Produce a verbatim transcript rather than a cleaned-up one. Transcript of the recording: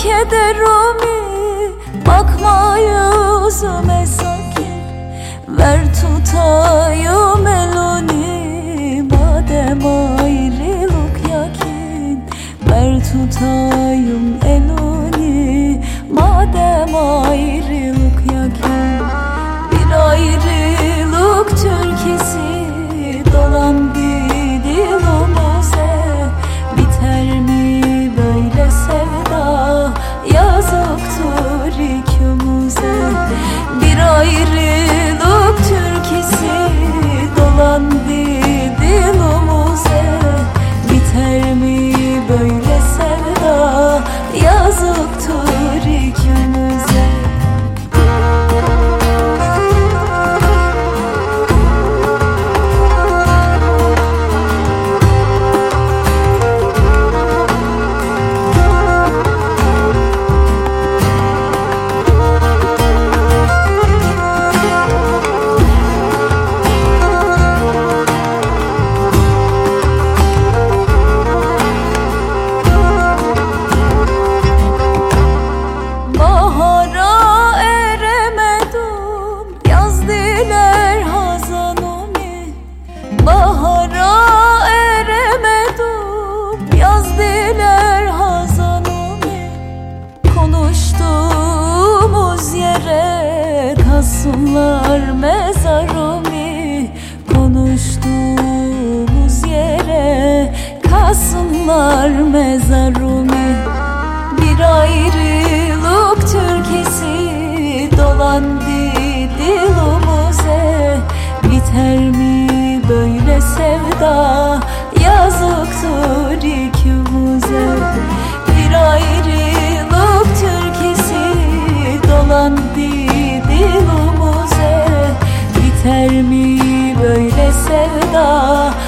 kederumi, bakma yüzüme sakin. Ver tutayım elini, madem ayrılık yakin. Ver tutayım elini, madem ayrılık yakin. Bir ayrılık türküsü dolandı dilimize. Biter mi böyle sevda, yazıktır ikimize. Bir ayrılık türküsü dolandı dilimize. Biter mi böyle sevda, yazıktır ikimize. Bahara eremedim, yaz diler hazanımı. Konuştuğumuz yere kasınlar mezarımı. Konuştuğumuz yere kasınlar mezarımı. Bir ayrılık türküsü dolandı dilimize. Biter mi böyle sevda, yazıktır ikimize. Bir ayrılık türküsü dolandı dilimize. Biter mi böyle sevda,